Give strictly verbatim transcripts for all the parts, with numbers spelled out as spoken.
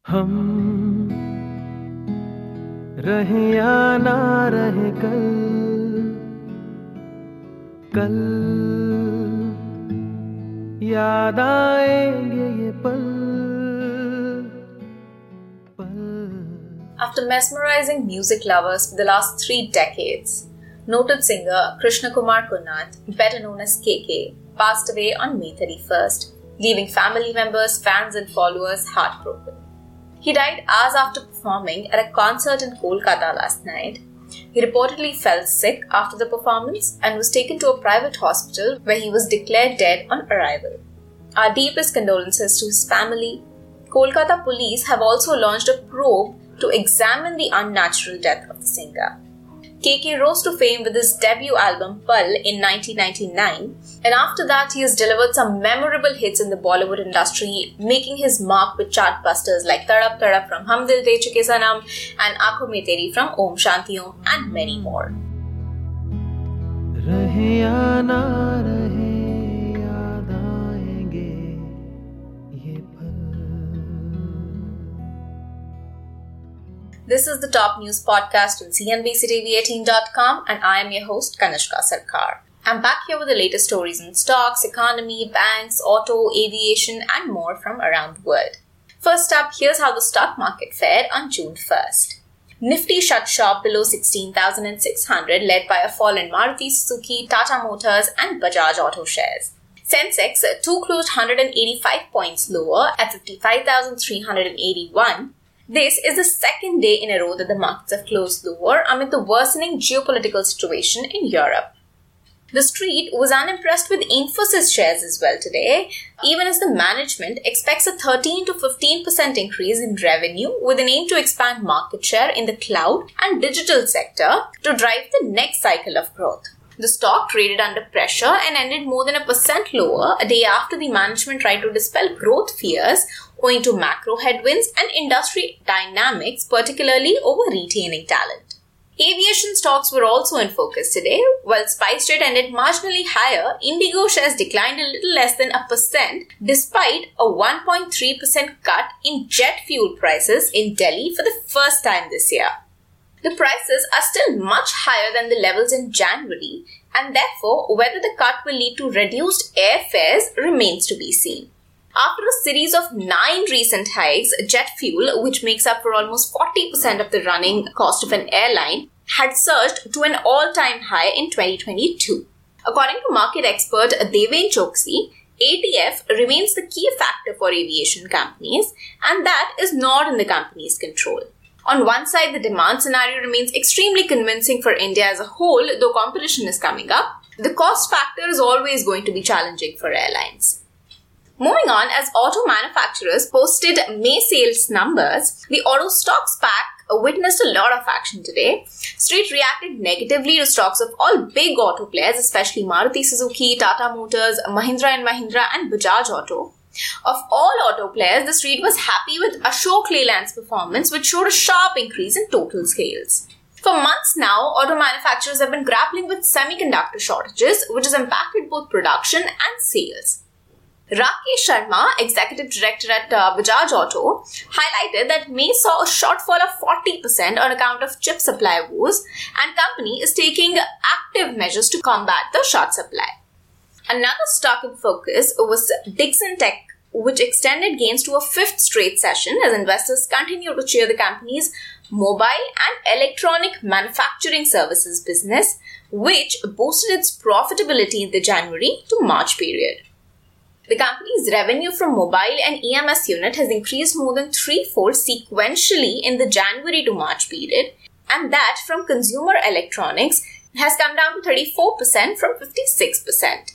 हम रहे या ना रहे कल कल याद आएंगे ये पल पल. After mesmerizing music lovers for the last three decades, noted singer Krishna Kumar Kunnath, better known as K K, passed away on May thirty-first, leaving family members, fans and followers heartbroken. He died hours after performing at a concert in Kolkata last night. He reportedly fell sick after the performance and was taken to a private hospital where he was declared dead on arrival. Our deepest condolences to his family. Kolkata police have also launched a probe to examine the unnatural death of the singer. K K rose to fame with his debut album Pal in nineteen ninety-nine, and after that he has delivered some memorable hits in the Bollywood industry, making his mark with chartbusters like Tadap Tadap from Hum Dil De Chuke Sanam and Aankhon Mein Teri from Om Shanti Om and many more. रहे या ना रहे याद आएंगे ये पल. This is the top news podcast on C N B C T V eighteen dot com and I am your host Kanishka Sarkar. I'm back here with the latest stories in stocks, economy, banks, auto, aviation and more from around the world. First up, here's how the stock market fared on June first. Nifty shut shop below sixteen thousand six hundred, led by a fall in Maruti Suzuki, Tata Motors and Bajaj Auto shares. Sensex too closed one hundred eighty-five points lower at fifty-five thousand three hundred eighty-one. This is the second day in a row that the markets have closed lower amid the worsening geopolitical situation in Europe. The street was unimpressed with Infosys shares as well today, even as the management expects a thirteen to fifteen percent increase in revenue with an aim to expand market share in the cloud and digital sector to drive the next cycle of growth. The stock traded under pressure and ended more than a percent lower a day after the management tried to dispel growth fears owing to macro headwinds and industry dynamics, particularly over retaining talent. Aviation stocks were also in focus today. While SpiceJet ended marginally higher, Indigo shares declined a little less than a percent despite a one point three percent cut in jet fuel prices in Delhi for the first time this year. The prices are still much higher than the levels in January, and therefore whether the cut will lead to reduced airfares remains to be seen. After a series of nine recent hikes, jet fuel, which makes up for almost forty percent of the running cost of an airline, had surged to an all-time high in twenty twenty-two. According to market expert Deven Choksi, A T F remains the key factor for aviation companies, and that is not in the company's control. On one side, the demand scenario remains extremely convincing for India as a whole, though competition is coming up. The cost factor is always going to be challenging for airlines. Moving on, as auto manufacturers posted May sales numbers, the auto stocks pack witnessed a lot of action today. Street reacted negatively to stocks of all big auto players, especially Maruti Suzuki, Tata Motors, Mahindra and Mahindra and Bajaj Auto. Of all auto players, the street was happy with Ashok Leyland's performance, which showed a sharp increase in total sales. For months now, auto manufacturers have been grappling with semiconductor shortages, which has impacted both production and sales. Rakesh Sharma, executive director at uh, Bajaj Auto, highlighted that May saw a shortfall of forty percent on account of chip supply woes, and company is taking active measures to combat the short supply. Another stock in focus was Dixon Tech, which extended gains to a fifth straight session as investors continue to cheer the company's mobile and electronic manufacturing services business, which boosted its profitability in the January to March period. The company's revenue from mobile and E M S unit has increased more than threefold sequentially in the January to March period, and that from consumer electronics has come down to thirty-four percent from fifty-six percent.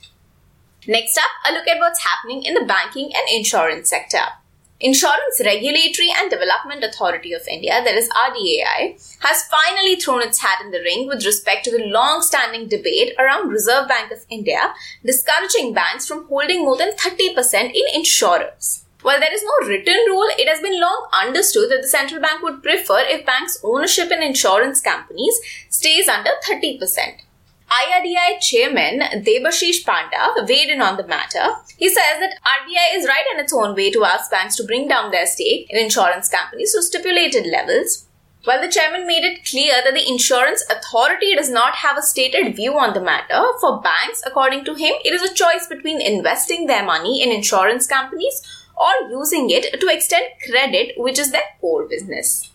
Next up, a look at what's happening in the banking and insurance sector. Insurance Regulatory and Development Authority of India, that is R D A I, has finally thrown its hat in the ring with respect to the long-standing debate around Reserve Bank of India discouraging banks from holding more than thirty percent in insurers. While there is no written rule, it has been long understood that the central bank would prefer if banks' ownership in insurance companies stays under thirty percent. I R D I Chairman Debashish Panda weighed in on the matter. He says that R B I is right in its own way to ask banks to bring down their stake in insurance companies to stipulated levels. While the chairman made it clear that the insurance authority does not have a stated view on the matter, for banks, according to him, it is a choice between investing their money in insurance companies or using it to extend credit, which is their core business.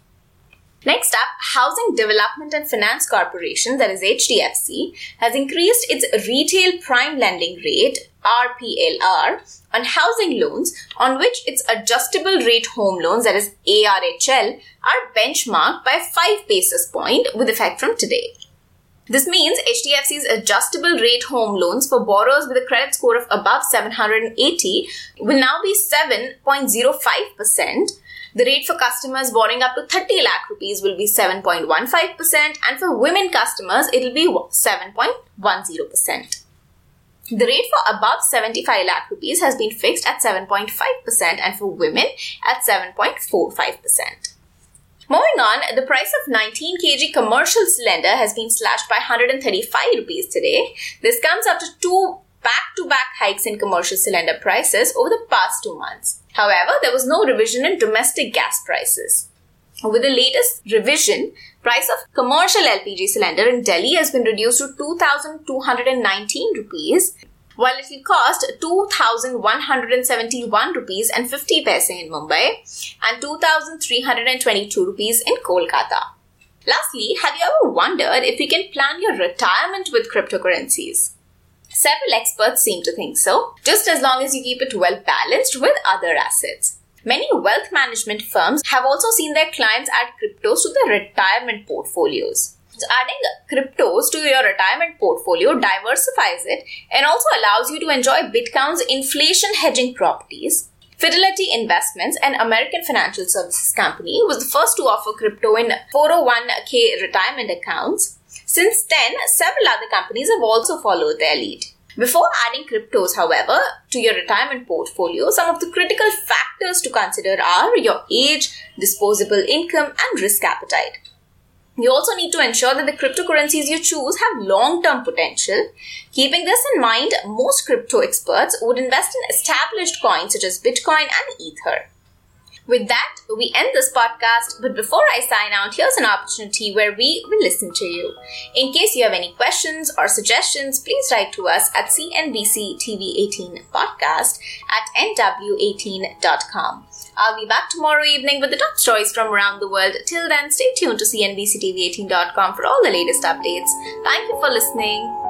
Next up, Housing Development and Finance Corporation, that is H D F C, has increased its retail prime lending rate, R P L R, on housing loans on which its adjustable rate home loans, that is A R H L, are benchmarked by five basis points with effect from today. This means H D F C's adjustable rate home loans for borrowers with a credit score of above seven hundred eighty will now be seven point zero five percent. The rate for customers borrowing up to thirty lakh rupees will be seven point one five percent, and for women customers it will be seven point one zero percent. The rate for above seventy-five lakh rupees has been fixed at seven point five percent and for women at seven point four five percent. Moving on, the price of nineteen kilograms commercial cylinder has been slashed by one hundred thirty-five rupees today. This comes after two back-to-back hikes in commercial cylinder prices over the past two months. However, there was no revision in domestic gas prices. With the latest revision, price of commercial L P G cylinder in Delhi has been reduced to two thousand two hundred nineteen rupees, while it will cost two thousand one hundred seventy-one rupees and fifty paise in Mumbai and two thousand three hundred twenty-two rupees in Kolkata. Lastly, have you ever wondered if you can plan your retirement with cryptocurrencies? Several experts seem to think so, just as long as you keep it well balanced with other assets. Many wealth management firms have also seen their clients add cryptos to their retirement portfolios. So adding cryptos to your retirement portfolio diversifies it and also allows you to enjoy Bitcoin's inflation hedging properties. Fidelity Investments, an American financial services company, was the first to offer crypto in four oh one k retirement accounts. Since then, several other companies have also followed their lead. Before adding cryptos, however, to your retirement portfolio, some of the critical factors to consider are your age, disposable income, and risk appetite. You also need to ensure that the cryptocurrencies you choose have long-term potential. Keeping this in mind, most crypto experts would invest in established coins such as Bitcoin and Ether. With that, we end this podcast, but before I sign out, here's an opportunity where we will listen to you. In case you have any questions or suggestions, please write to us at C N B C T V eighteen podcast at N W eighteen dot com. I'll be back tomorrow evening with the top stories from around the world. Till then, stay tuned to C N B C T V eighteen dot com for all the latest updates. Thank you for listening.